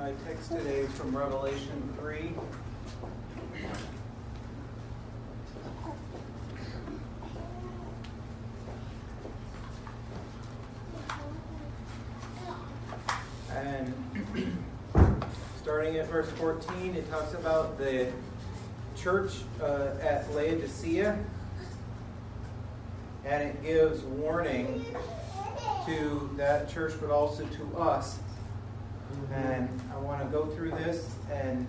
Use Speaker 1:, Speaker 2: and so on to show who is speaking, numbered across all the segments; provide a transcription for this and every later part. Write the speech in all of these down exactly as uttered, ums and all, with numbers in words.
Speaker 1: My text today is from Revelation three. And starting at verse fourteen, it talks about the church uh, at Laodicea, and it gives warning to that church, but also to us. And I want to go through this, and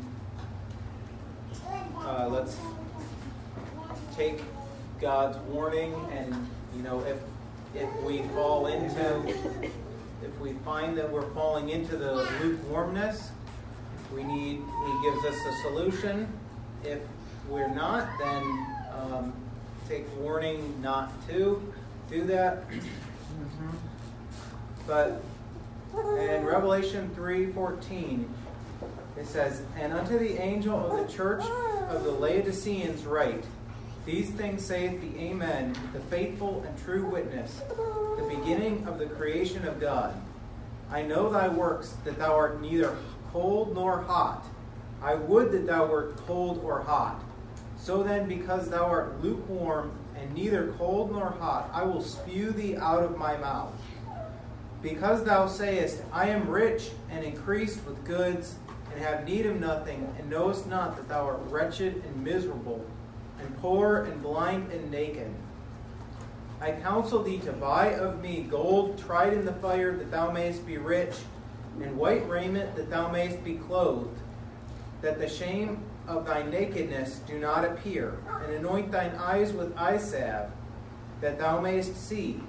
Speaker 1: uh, let's take God's warning, and you know, if if we fall into, if we find that we're falling into the lukewarmness, we need, He gives us a solution. If we're not, then um, take warning not to do that. Mm-hmm. But in Revelation three fourteen, it says, "And unto the angel of the church of the Laodiceans write, These things saith the Amen, the faithful and true witness, the beginning of the creation of God. I know thy works, that thou art neither cold nor hot. I would that thou wert cold or hot. So then, because thou art lukewarm and neither cold nor hot, I will spew thee out of my mouth. Because thou sayest, I am rich and increased with goods, and have need of nothing, and knowest not that thou art wretched and miserable, and poor and blind and naked. I counsel thee to buy of me gold tried in the fire, that thou mayest be rich, and white raiment, that thou mayest be clothed, that the shame of thy nakedness do not appear, and anoint thine eyes with eye salve, that thou mayest see.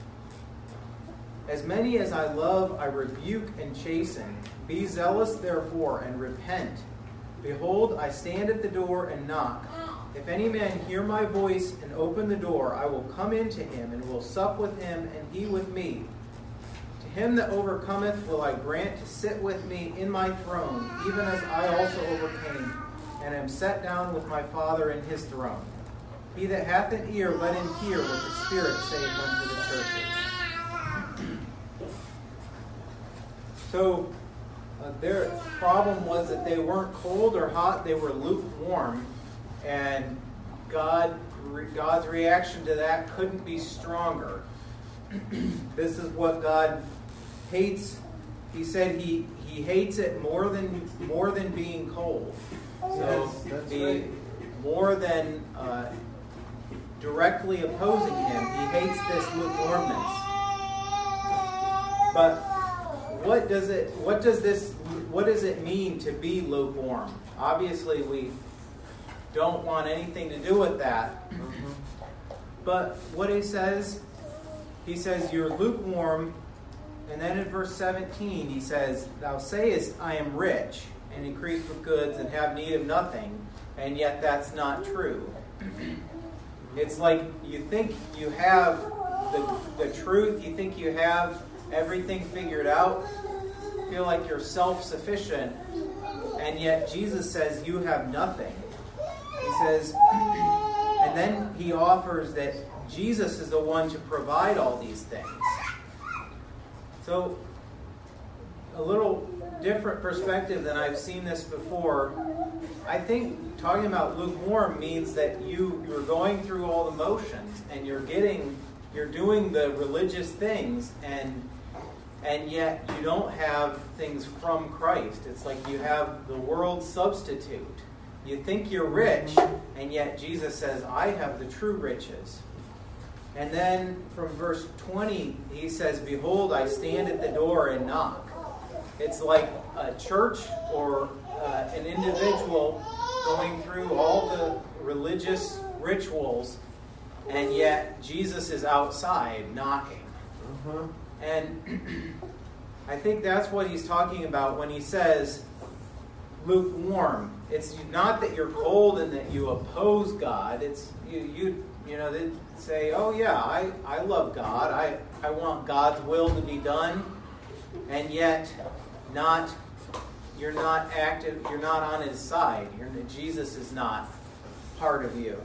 Speaker 1: As many as I love, I rebuke and chasten. Be zealous, therefore, and repent. Behold, I stand at the door and knock. If any man hear my voice and open the door, I will come into him, and will sup with him, and he with me. To him that overcometh will I grant to sit with me in my throne, even as I also overcame, and am set down with my Father in his throne. He that hath an ear, let him hear what the Spirit saith unto the churches." So uh, their problem was that they weren't cold or hot, they were lukewarm. And God, God's reaction to that couldn't be stronger. This is what God hates. He said he, he hates it more than more than being cold. So
Speaker 2: That's
Speaker 1: the,
Speaker 2: right.
Speaker 1: more than uh, directly opposing him, he hates this lukewarmness. But what does it? What does this? What does it mean to be lukewarm? Obviously, we don't want anything to do with that. Mm-hmm. But what he says, he says, you're lukewarm. And then in verse seventeen, he says, thou sayest, I am rich and increased with goods and have need of nothing. And yet that's not true. It's like you think you have the, the truth. You think you have everything figured out. You feel like you're self-sufficient. And yet Jesus says you have nothing. He says, and then he offers that Jesus is the one to provide all these things. So, a little different perspective than I've seen this before. I think talking about lukewarm means that you, you're going through all the motions and you're getting, you're doing the religious things, and and yet you don't have things from Christ. It's like you have the world's substitute. You think you're rich, and yet Jesus says, I have the true riches. And then from verse twenty, he says, behold, I stand at the door and knock. It's like a church or uh, an individual going through all the religious rituals, and yet Jesus is outside knocking. Uh-huh. And I think that's what he's talking about when he says lukewarm. It's not that you're cold and that you oppose God. It's you you you know, they say, oh yeah, I, I love God. I, I want God's will to be done. And yet not you're not active, you're not on his side. You're, Jesus is not part of you.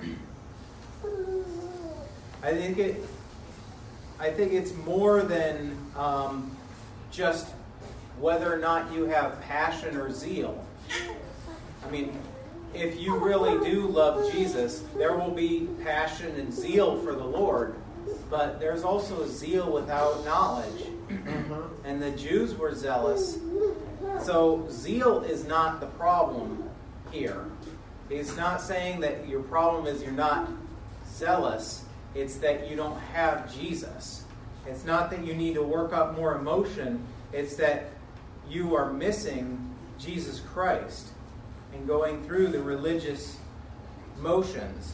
Speaker 1: I think it I think it's more than um, just whether or not you have passion or zeal. I mean, if you really do love Jesus, there will be passion and zeal for the Lord, but there's also a zeal without knowledge. Mm-hmm. And the Jews were zealous. So zeal is not the problem here. It's not saying that your problem is you're not zealous. It's that you don't have Jesus. It's not that you need to work up more emotion. It's that you are missing Jesus Christ and going through the religious motions.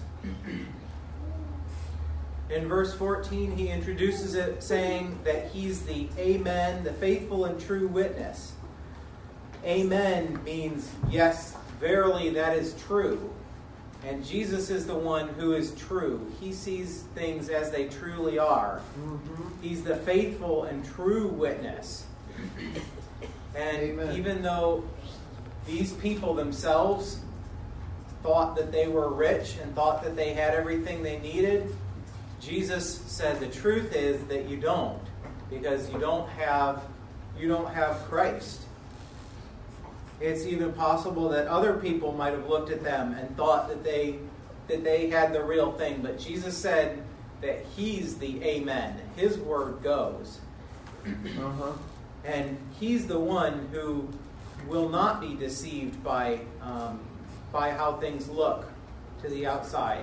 Speaker 1: In verse fourteen, he introduces it saying that he's the Amen, the faithful and true witness. Amen means, yes, verily that is true. And Jesus is the one who is true. He sees things as they truly are. Mm-hmm. He's the faithful and true witness. And Amen. Even though these people themselves thought that they were rich and thought that they had everything they needed, Jesus said the truth is that you don't, because you don't have you don't have Christ. It's even possible that other people might have looked at them and thought that they that they had the real thing, but Jesus said that he's the Amen. His word goes. Uh-huh. And he's the one who will not be deceived by um, by how things look to the outside.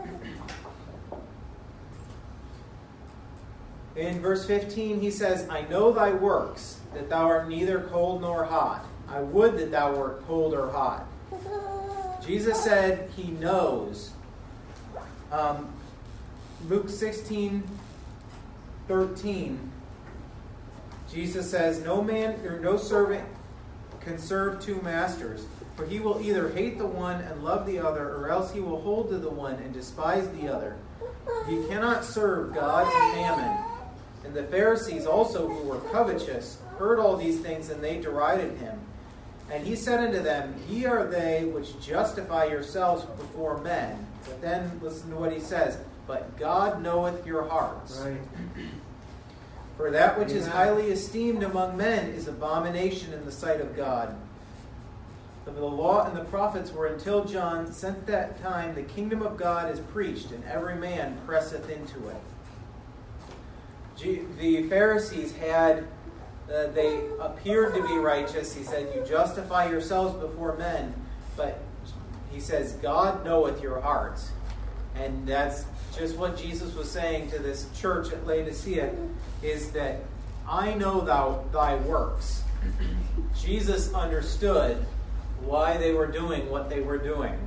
Speaker 1: In verse fifteen, he says, I know thy works, that thou art neither cold nor hot. I would that thou wert cold or hot. Jesus said he knows. Um, Luke sixteen thirteen, Jesus says, no man or no servant can serve two masters, for he will either hate the one and love the other, or else he will hold to the one and despise the other. You cannot serve God and mammon. And the Pharisees also, who were covetous, heard all these things, and they derided him. And he said unto them, Ye are they which justify yourselves before men. But then listen to what he says, but God knoweth your hearts. Right. For that which Amen. Is highly esteemed among men is abomination in the sight of God. For the law and the prophets were until John. Since that time the kingdom of God is preached, and every man presseth into it. The Pharisees had, uh, they appeared to be righteous. He said, you justify yourselves before men. But he says, God knoweth your hearts. And that's just what Jesus was saying to this church at Laodicea, is that I know thou, thy works. Jesus understood why they were doing what they were doing.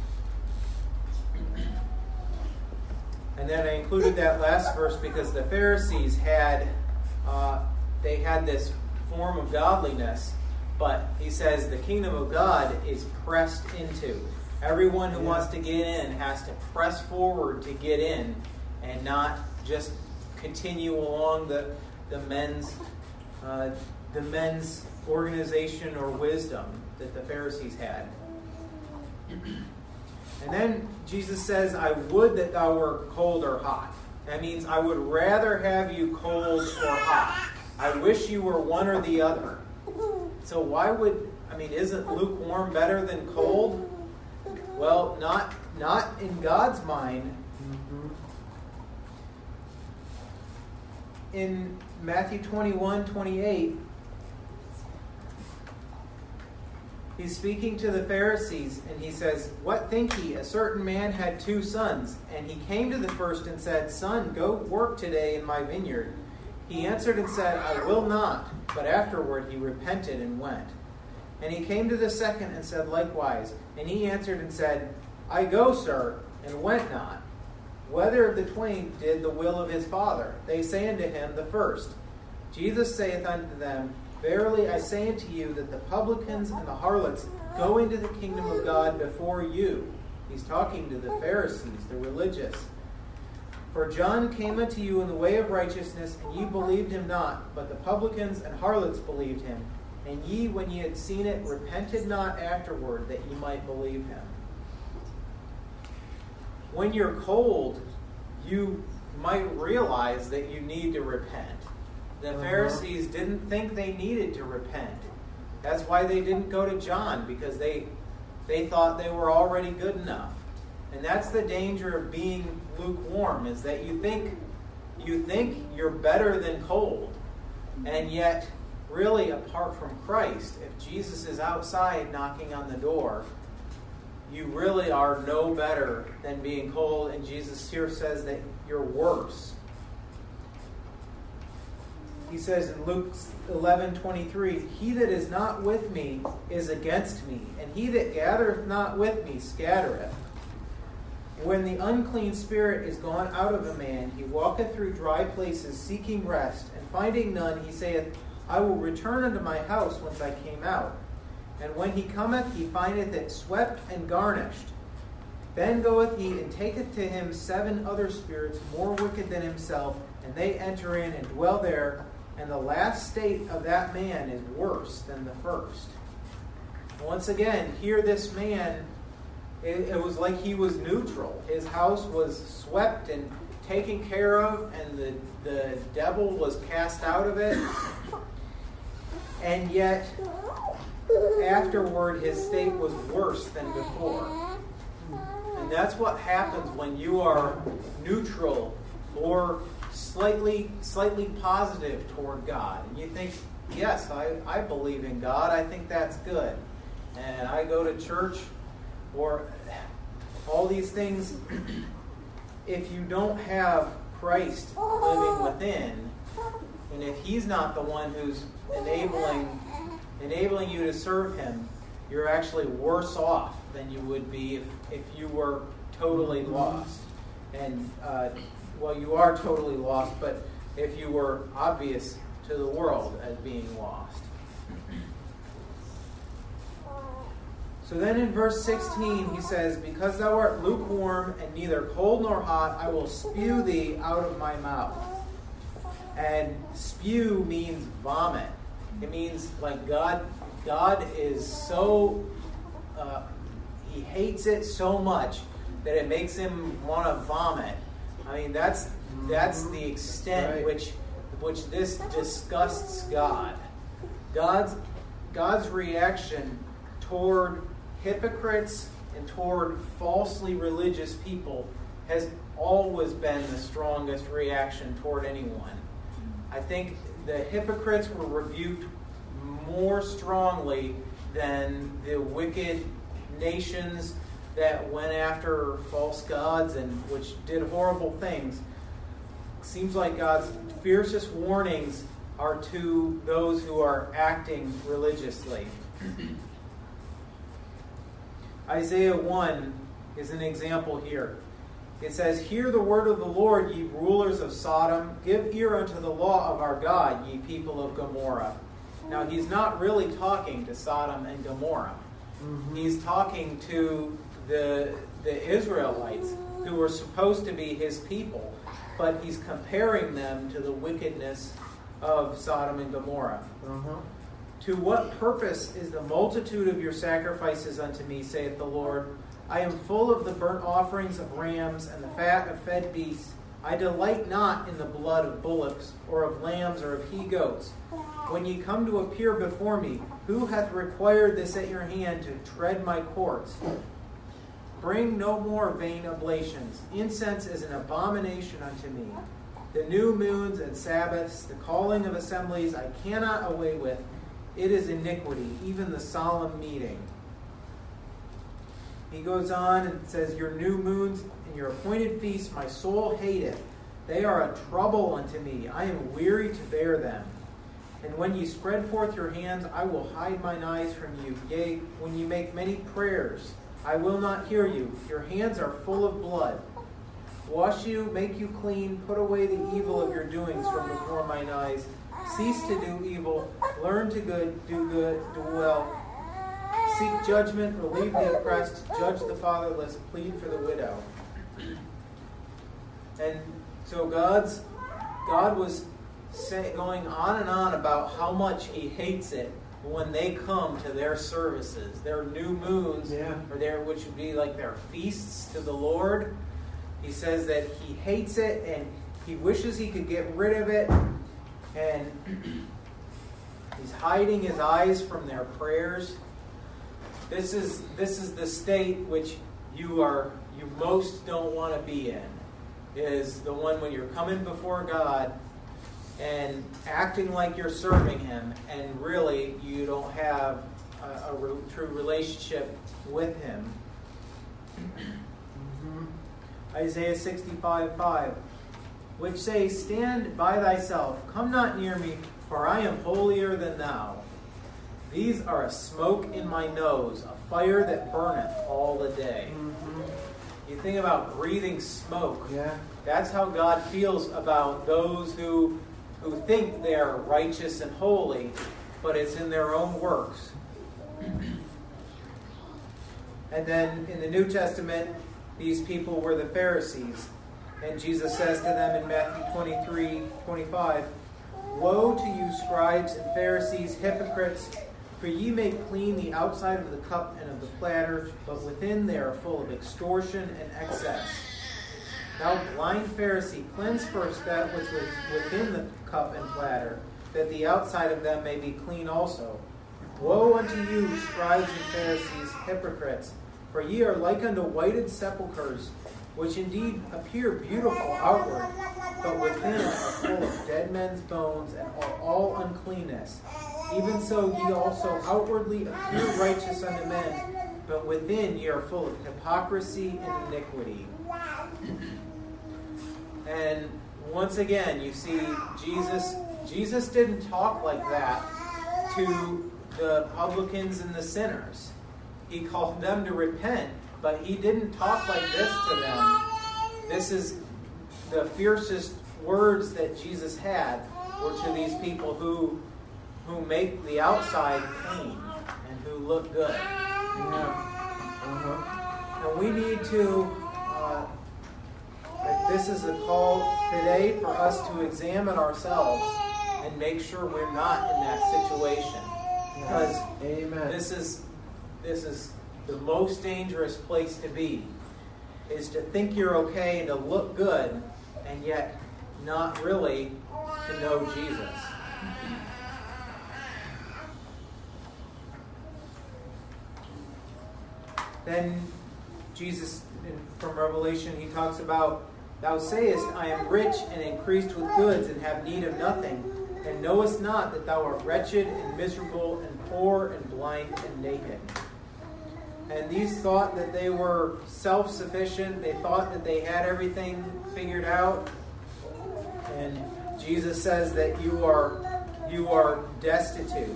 Speaker 1: And then I included that last verse because the Pharisees had, uh, they had this form of godliness, but he says the kingdom of God is pressed into. Everyone who yeah. wants to get in has to press forward to get in, and not just continue along the the men's uh, the men's organization or wisdom that the Pharisees had. And then Jesus says, I would that thou wert cold or hot. That means I would rather have you cold or hot. I wish you were one or the other. So why would, I mean, isn't lukewarm better than cold? Well, not not in God's mind. In Matthew twenty-one twenty-eight, he's speaking to the Pharisees, and he says, What think ye? A certain man had two sons, and he came to the first and said, Son, go work today in my vineyard. He answered and said, I will not. But afterward he repented and went. And he came to the second and said likewise. And he answered and said, I go, sir, and went not. Whether of the twain did the will of his father? They say unto him, the first. Jesus saith unto them, Verily I say unto you that the publicans and the harlots go into the kingdom of God before you. He's talking to the Pharisees, the religious. For John came unto you in the way of righteousness, and ye believed him not, but the publicans and harlots believed him. And ye, when ye had seen it, repented not afterward, that ye might believe him. When you're cold, you might realize that you need to repent. The
Speaker 2: Uh-huh.
Speaker 1: Pharisees didn't think they needed to repent. That's why they didn't go to John, because they they thought they were already good enough. And that's the danger of being lukewarm, is that you think you think you're better than cold. And yet, really, apart from Christ, if Jesus is outside knocking on the door, you really are no better than being cold. And Jesus here says that you're worse. He says in Luke eleven twenty-three, "He that is not with me is against me, and he that gathereth not with me scattereth. When the unclean spirit is gone out of a man, he walketh through dry places seeking rest, and finding none, he saith, I will return unto my house whence I came out. And when he cometh, he findeth it swept and garnished. Then goeth he and taketh to him seven other spirits more wicked than himself, and they enter in and dwell there. And the last state of that man is worse than the first." Once again, here this man, it, it was like he was neutral. His house was swept and taken care of, and the, the devil was cast out of it. And yet, afterward, his state was worse than before. And that's what happens when you are neutral or slightly slightly positive toward God. And you think, yes, I, I believe in God. I think that's good. And I go to church, or all these things. If you don't have Christ living within, and if he's not the one who's enabling enabling you to serve him, you're actually worse off than you would be if, if you were totally lost. And, uh, well, you are totally lost, but if you were obvious to the world as being lost. So then in verse sixteen, he says, "Because thou art lukewarm and neither cold nor hot, I will spew thee out of my mouth." And spew means vomit. It means like God, God is so, uh, he hates it so much that it makes him want to vomit. I mean, that's that's the extent
Speaker 2: right.
Speaker 1: which which this disgusts God. God's God's reaction toward hypocrites and toward falsely religious people has always been the strongest reaction toward anyone. I think the hypocrites were rebuked more strongly than the wicked nations that went after false gods and which did horrible things. Seems like God's fiercest warnings are to those who are acting religiously. Isaiah one is an example here. It says, "Hear the word of the Lord, ye rulers of Sodom. Give ear unto the law of our God, ye people of Gomorrah." Now, he's not really talking to Sodom and Gomorrah. Mm-hmm. He's talking to the, the Israelites, who were supposed to be his people, but he's comparing them to the wickedness of Sodom and Gomorrah. Uh-huh. "To what purpose is the multitude of your sacrifices unto me, saith the Lord? I am full of the burnt offerings of rams and the fat of fed beasts. I delight not in the blood of bullocks, or of lambs, or of he-goats. When ye come to appear before me, who hath required this at your hand to tread my courts? Bring no more vain oblations. Incense is an abomination unto me. The new moons and Sabbaths, the calling of assemblies, I cannot away with. It is iniquity, even the solemn meeting." He goes on and says, "Your new moons and your appointed feasts my soul hateth. They are a trouble unto me. I am weary to bear them. And when ye spread forth your hands, I will hide mine eyes from you. Yea, when ye make many prayers, I will not hear you. Your hands are full of blood. Wash you, make you clean, put away the evil of your doings from before mine eyes. Cease to do evil, learn to good, do good, do well. Seek judgment, relieve the oppressed, judge the fatherless, plead for the widow." And so God's God was say, going on and on about how much he hates it when they come to their services, their new moons,
Speaker 2: yeah.
Speaker 1: or their, which would be like their feasts to the Lord. He says that he hates it and he wishes he could get rid of it. And he's hiding his eyes from their prayers. This is this is the state which you are you most don't want to be in. Is the one when you're coming before God and acting like you're serving Him, and really you don't have a, a re- true relationship with Him. Mm-hmm. Isaiah sixty-five five, which say, "Stand by thyself, come not near me, for I am holier than thou. These are a smoke in my nose, a fire that burneth all the day." Mm-hmm. You think about breathing smoke.
Speaker 2: Yeah.
Speaker 1: That's how God feels about those who who think they are righteous and holy, but it's in their own works. And then in the New Testament, these people were the Pharisees. And Jesus says to them in Matthew twenty-three twenty-five, "Woe to you, scribes and Pharisees, hypocrites! For ye make clean the outside of the cup and of the platter, but within they are full of extortion and excess. Thou blind Pharisee, cleanse first that which was within the cup and platter, that the outside of them may be clean also. Woe unto you, scribes and Pharisees, hypocrites! For ye are like unto whited sepulchres, which indeed appear beautiful outward, but within are full of dead men's bones and are all uncleanness. Even so ye also outwardly appear righteous unto men, but within ye are full of hypocrisy and iniquity." And once again, you see, Jesus Jesus didn't talk like that to the publicans and the sinners. He called them to repent, but he didn't talk like this to them. This is the fiercest words that Jesus had were to these people who who make the outside clean and who look good.
Speaker 2: Yeah. Uh-huh.
Speaker 1: And we need to, uh, this is a call today for us to examine ourselves and make sure we're not in that situation. Because
Speaker 2: Amen.
Speaker 1: this is this is the most dangerous place to be, is to think you're okay and to look good, and yet not really to know Jesus. Then Jesus, from Revelation, he talks about, "Thou sayest, I am rich and increased with goods and have need of nothing, and knowest not that thou art wretched and miserable and poor and blind and naked." And these thought that they were self-sufficient. They thought that they had everything figured out. And Jesus says that you are you are destitute.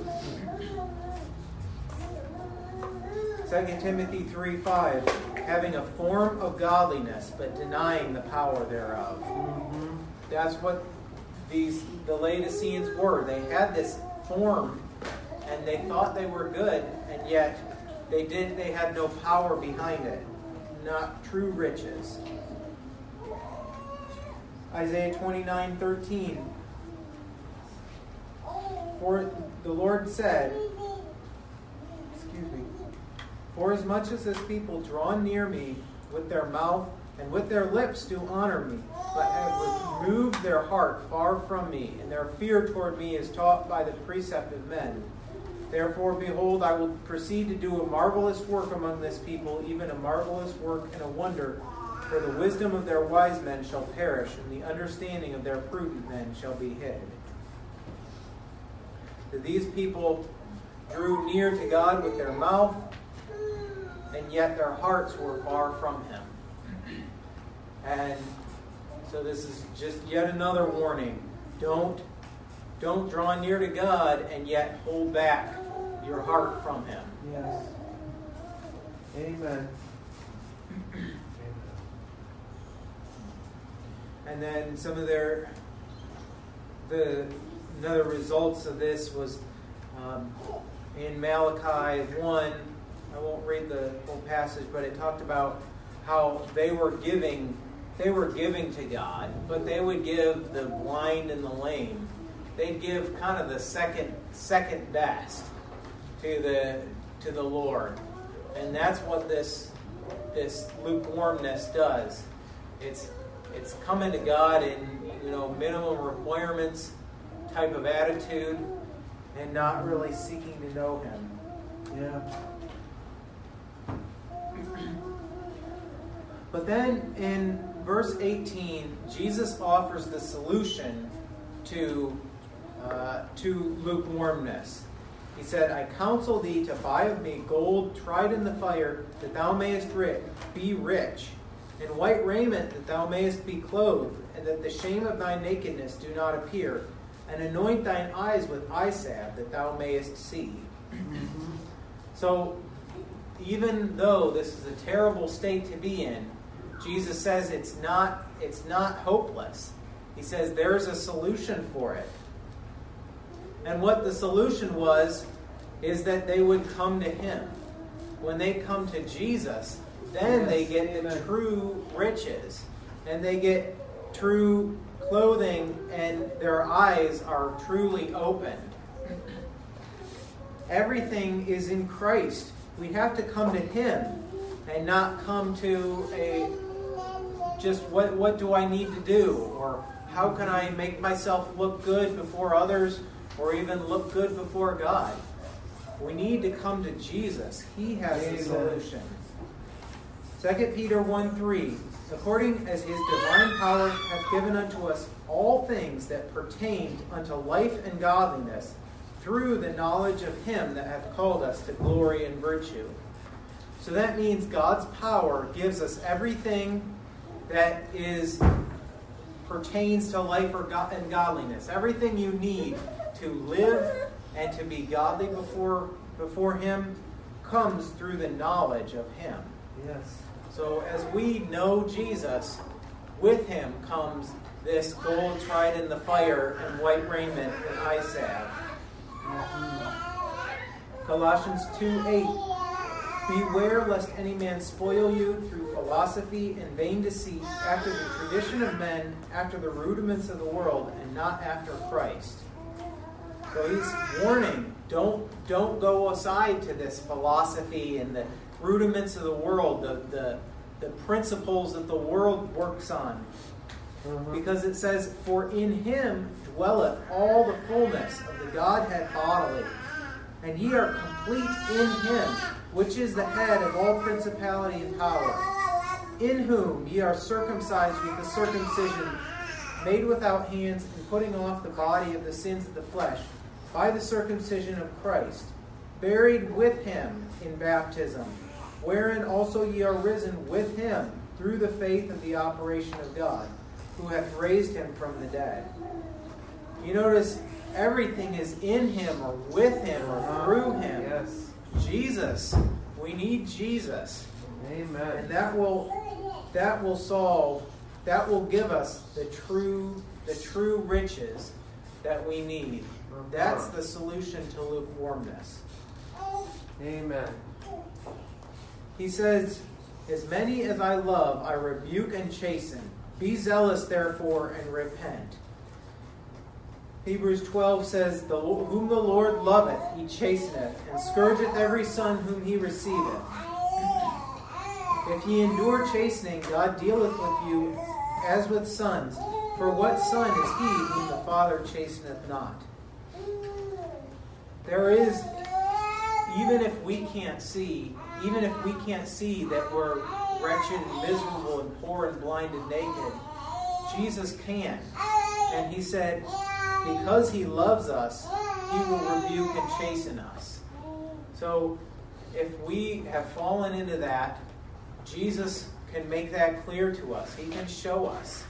Speaker 1: Second Timothy three five, "Having a form of godliness, but denying the power thereof." Mm-hmm. That's what these the Laodiceans were. They had this form, and they thought they were good, and yet they did. They had no power behind it, not true riches. Isaiah twenty-nine thirteen, "For the Lord said, excuse me, for as much as this people draw near me with their mouth and with their lips do honor me, but have removed their heart far from me, and their fear toward me is taught by the precept of men. Therefore, behold, I will proceed to do a marvelous work among this people, even a marvelous work and a wonder. For the wisdom of their wise men shall perish, and the understanding of their prudent men shall be hid." So these people drew near to God with their mouth, and yet their hearts were far from Him. And so this is just yet another warning. Don't, don't draw near to God and yet hold back your heart from Him.
Speaker 2: Yes. Amen.
Speaker 1: And then some of their the another results of this was um, in Malachi one. I won't read the whole passage, but it talked about how they were giving they were giving to God, but they would give the blind and the lame. They'd give kind of the second second best to the to the Lord. And that's what this this lukewarmness does. It's it's coming to God in, you know, minimum requirements, type of attitude and not really seeking to know him.
Speaker 2: Yeah.
Speaker 1: But then in verse eighteen, Jesus offers the solution to, uh, to lukewarmness. He said, I counsel thee to buy of me gold tried in the fire, that thou mayest ri- be rich, and white raiment, that thou mayest be clothed, and that the shame of thy nakedness do not appear, and anoint thine eyes with eye salve, that thou mayest see. Mm-hmm. So, even though this is a terrible state to be in, Jesus says it's not, it's not hopeless. He says there's a solution for it. And what the solution was is that they would come to him. When they come to Jesus, then yes, they get amen. The true riches. And they get true clothing, and their eyes are truly opened. Everything is in Christ. We have to come to him and not come to a just what what do I need to do, or how can I make myself look good before others, or even look good before God. We need to come to Jesus. He has Amen. The solution. Second Peter one three, according as his divine power hath given unto us all things that pertain unto life and godliness, through the knowledge of him that hath called us to glory and virtue. So that means God's power gives us everything that is pertains to life and godliness. Everything you need to live and to be godly before before him comes through the knowledge of him.
Speaker 2: Yes.
Speaker 1: So as we know Jesus, with him comes this gold tried in the fire and white raiment and eye salve. Colossians two eight, beware lest any man spoil you through philosophy and vain deceit, after the tradition of men, after the rudiments of the world, and not after Christ. So he's warning, don't don't go aside to this philosophy and the rudiments of the world, the the, the principles that the world works on. Mm-hmm. Because it says, for in him dwelleth all the fullness of the Godhead bodily, and ye are complete in him, which is the head of all principality and power, in whom ye are circumcised with the circumcision made without hands, and putting off the body of the sins of the flesh, by the circumcision of Christ, buried with him in baptism, wherein also ye are risen with him through the faith of the operation of God, who hath raised him from the dead. You notice everything is in him or with him or through him.
Speaker 2: Yes.
Speaker 1: Jesus. We need Jesus.
Speaker 2: Amen.
Speaker 1: And that will that will solve, that will give us the true the true riches that we need. That's the solution to lukewarmness.
Speaker 2: Amen.
Speaker 1: He says, as many as I love, I rebuke and chasten. Be zealous, therefore, and repent. Hebrews twelve says, the, whom the Lord loveth, he chasteneth, and scourgeth every son whom he receiveth. If ye endure chastening, God dealeth with you as with sons. For what son is he whom the Father chasteneth not? There is, even if we can't see, even if we can't see that we're wretched and miserable and poor and blind and naked, Jesus can. And he said, because he loves us, he will rebuke and chasten us. So if we have fallen into that, Jesus can make that clear to us. He can show us.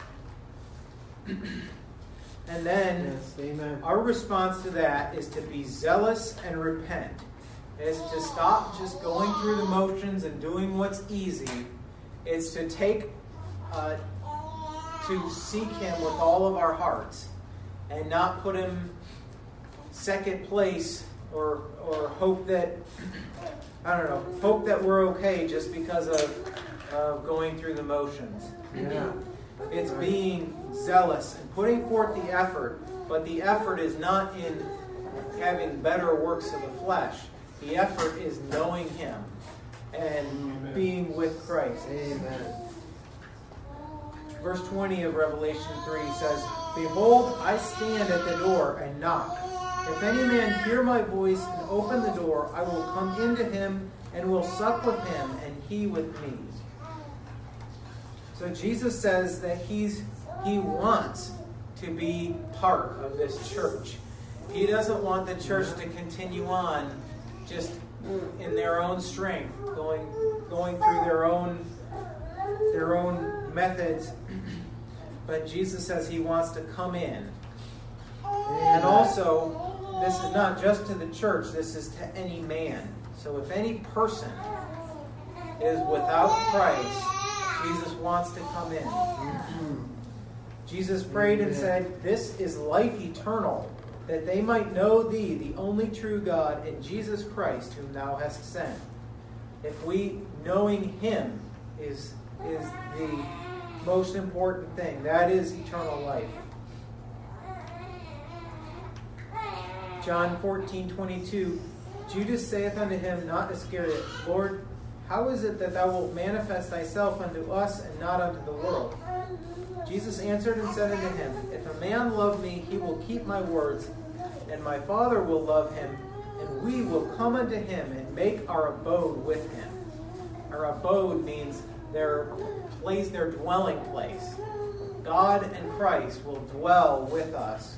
Speaker 1: And then
Speaker 2: yes, amen.
Speaker 1: Our response to that is to be zealous and repent. It's to stop just going through the motions and doing what's easy. It's to take, uh, to seek him with all of our hearts and not put him second place or or hope that, I don't know, hope that we're okay just because of, of going through the motions.
Speaker 2: Yeah.
Speaker 1: It's being zealous and putting forth the effort, but the effort is not in having better works of the flesh. The effort is knowing him and Amen. Being with Christ.
Speaker 2: Amen.
Speaker 1: verse twenty of Revelation three says, "Behold, I stand at the door and knock. If any man hear my voice and open the door, I will come into him and will sup with him, and he with me." So Jesus says that he's he wants to be part of this church. He doesn't want the church to continue on just in their own strength, going going through their own their own methods. But Jesus says he wants to come in. And also, this is not just to the church, this is to any man. So if any person is without Christ, Jesus wants to come in. Jesus prayed and said, "This is life eternal, that they might know thee, the only true God, and Jesus Christ, whom thou hast sent." If we, knowing him is, is the most important thing, that is eternal life. John fourteen twenty-two, Judas saith unto him, not Iscariot, "Lord, how is it that thou wilt manifest thyself unto us and not unto the world?" Jesus answered and said unto him, "If a man love me, he will keep my words, and my Father will love him, and we will come unto him and make our abode with him." Our abode means their place, their dwelling place. God and Christ will dwell with us.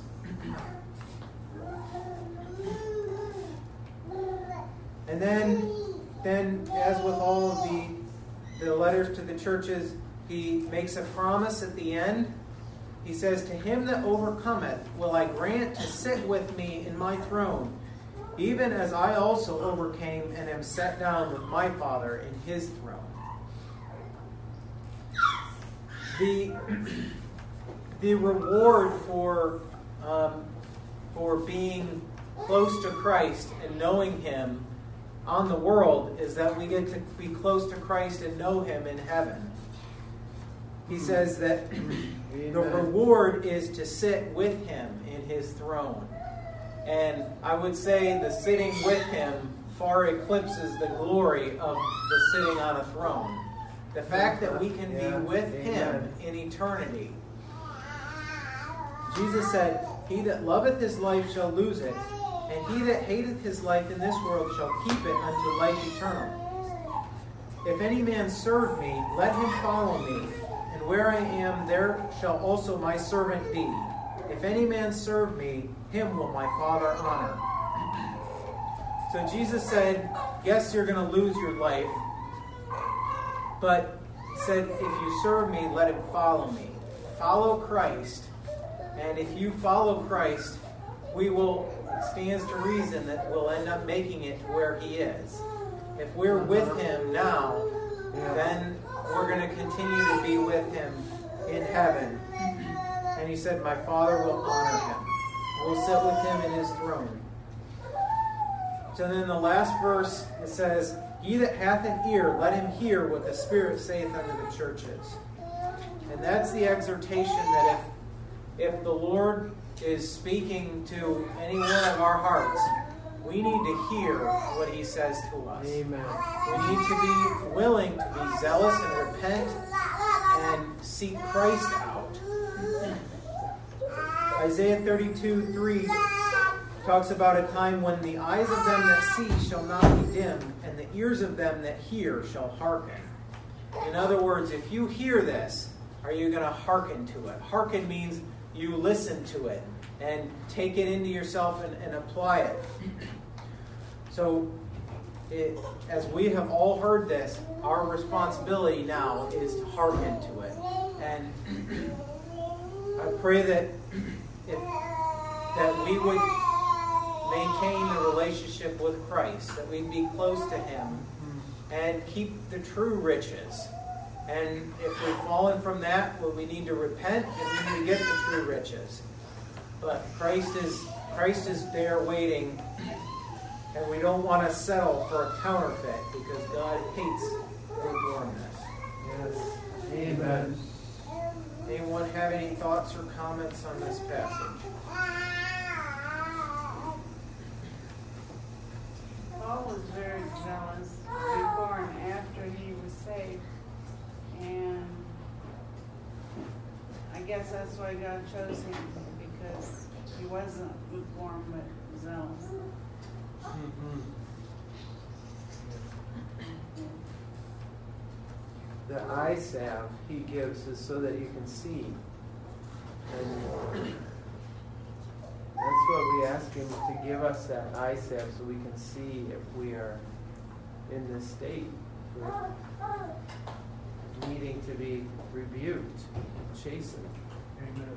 Speaker 1: And then, then as with all of the, the letters to the churches, he makes a promise at the end. He says, "To him that overcometh will I grant to sit with me in my throne, even as I also overcame and am set down with my Father in his throne." The, the reward for, um, for being close to Christ and knowing him on the world is that we get to be close to Christ and know him in heaven. He says that the reward is to sit with him in his throne. And I would say the sitting with him far eclipses the glory of the sitting on a throne. The fact that we can
Speaker 2: yeah.
Speaker 1: be with
Speaker 2: Amen.
Speaker 1: him in eternity. Jesus said, "He that loveth his life shall lose it, and he that hateth his life in this world shall keep it unto life eternal. If any man serve me, let him follow me, and where I am, there shall also my servant be. If any man serve me, him will my Father honor." So Jesus said, yes, you're going to lose your life, but he said, if you serve me, let him follow me. Follow Christ, and if you follow Christ, we will, it stands to reason that we'll end up making it to where he is. If we're with him now, then we're going to continue to be with him in heaven. And he said, my Father will honor him. We'll sit with him in his throne. So then the last verse, it says, "He that hath an ear, let him hear what the Spirit saith unto the churches." And that's the exhortation that if, if the Lord is speaking to any one of our hearts, we need to hear what he says to us.
Speaker 2: Amen.
Speaker 1: We need to be willing to be zealous and repent and seek Christ out. Isaiah thirty-two three talks about a time when the eyes of them that see shall not be dim, and the ears of them that hear shall hearken. In other words, if you hear this, are you going to hearken to it? Hearken means you listen to it and take it into yourself and, and apply it. So, it, as we have all heard this, our responsibility now is to hearken to it. And I pray that if, that we would maintain the relationship with Christ, that we'd be close to him and keep the true riches. And if we've fallen from that, well, we need to repent and we need to get the true riches. But Christ is Christ is there waiting, and we don't want to settle for a counterfeit because God hates lukewarmness.
Speaker 2: Yes. Amen.
Speaker 1: Anyone have any thoughts or comments on this passage?
Speaker 3: Paul was very jealous before and after he was saved. And guess that's why God chose him, because he wasn't lukewarm but zealous.
Speaker 2: Mm-hmm. The eye salve he gives is so that you can see. And that's what we ask him, to give us that eye salve so we can see if we are in this state. We're needing to be rebuked, chastened.
Speaker 4: Amen.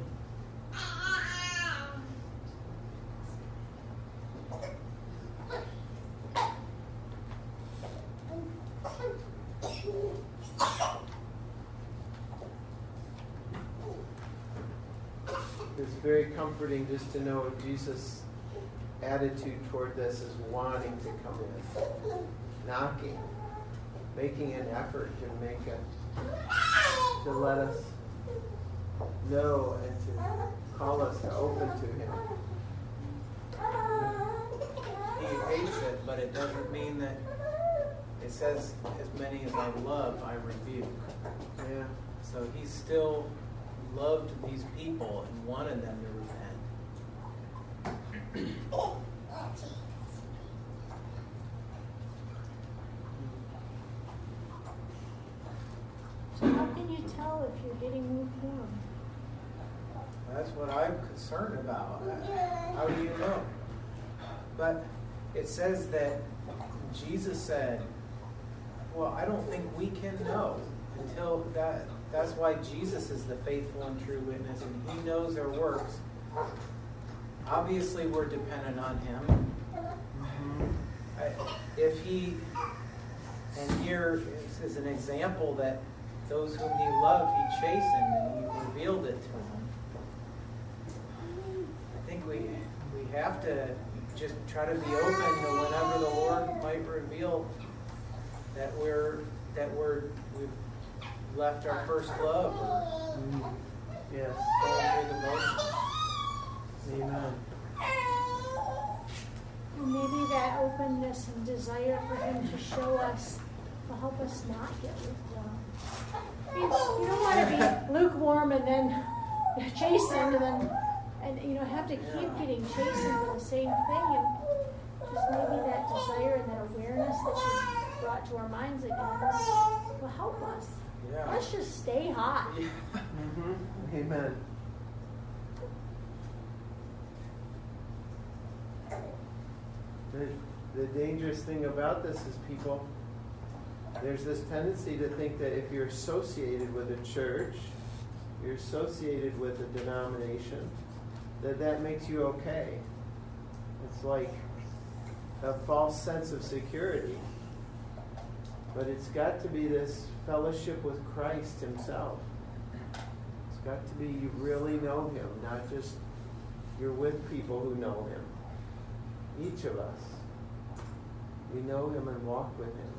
Speaker 2: It's very comforting just to know Jesus' attitude toward this is wanting to come in, knocking, making an effort to make a, to let us know and to call us to open to him.
Speaker 1: He hates it, but it doesn't mean that it says, as many as I love, I rebuke.
Speaker 2: Yeah.
Speaker 1: So he still loved these people and wanted them to repent.
Speaker 5: So how can you tell if you're getting lukewarm?
Speaker 1: That's what I'm concerned about. How do you know? But it says that Jesus said, well, I don't think we can know until that. That's why Jesus is the faithful and true witness, and he knows our works. Obviously, we're dependent on him. I, if he, and here is an example that those whom he loved, he chastened and he revealed it to them. I think we we have to just try to be open to whenever the Lord might reveal that we're that we're we've left our first love or
Speaker 2: Mm. Yes.
Speaker 1: going through the motions.
Speaker 2: Amen.
Speaker 5: And maybe that openness and desire for him to show us will help us not get lukewarm. You, you don't want to be lukewarm and then chastened and then and you know have to keep
Speaker 1: Yeah.
Speaker 5: getting chastened for the same thing, and just maybe that desire and that awareness that she's brought to our minds again will help us.
Speaker 1: Yeah.
Speaker 5: Let's just stay hot.
Speaker 1: Yeah.
Speaker 2: Mm-hmm. Amen. The, the dangerous thing about this is people, there's this tendency to think that if you're associated with a church, you're associated with a denomination, that that makes you okay. It's like a false sense of security. But it's got to be this fellowship with Christ himself. It's got to be you really know him, not just you're with people who know him. Each of us, we know him and walk with him.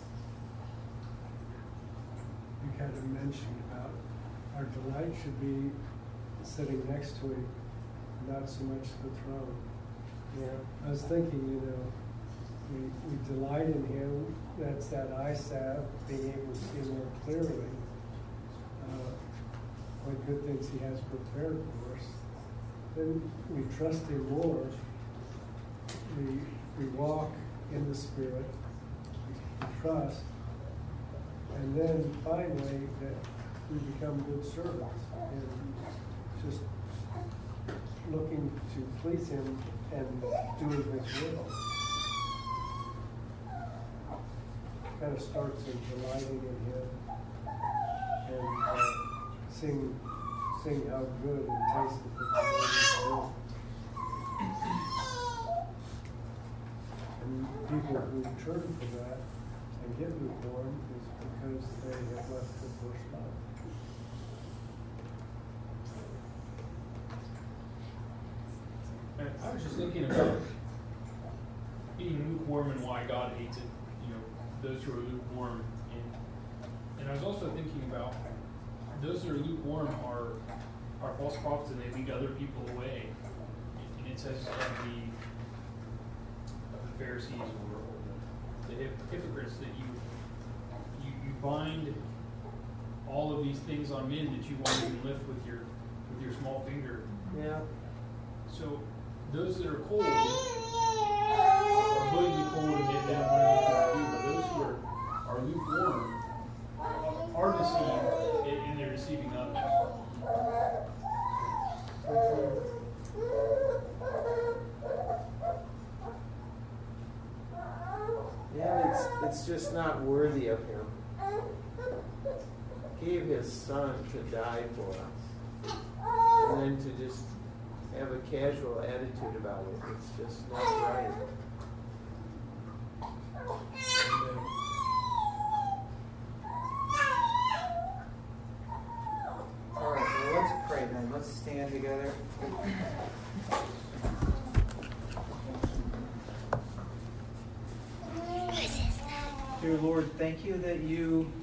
Speaker 4: You kind of mentioned about our delight should be sitting next to him, not so much the throne.
Speaker 2: Yeah.
Speaker 4: I was thinking, you know, we, we delight in him. That's that eye salve, being able to see more clearly uh, what good things he has prepared for us. Then we trust him more. We, we walk in the Spirit, we trust, and then finally that we become good servants and just looking to please him and doing his will. Kind of starts in delighting in him and uh, sing, sing how good and tasty the Lord is. And people who turn from that and get lukewarm is because they have left the first love.
Speaker 6: And I was just thinking about being lukewarm and why God hates it. You know, those who are lukewarm, and and I was also thinking about those who are lukewarm are are false prophets, and they lead other people away. And it says of the of the Pharisees or, or the, the hypocrites that you you you bind all of these things on men that you won't even lift with your with your small finger.
Speaker 2: Yeah.
Speaker 6: So those that are cold are going to be cold and get down what they need to do, but those who are, are lukewarm are deceived and and they're deceiving others.
Speaker 2: Yeah, it's it's just not worthy of him. Gave his son to die for us. And then to just have a casual attitude about it. It's just not right.
Speaker 1: All right, well, let's pray then. Let's stand together. Dear Lord, thank you that you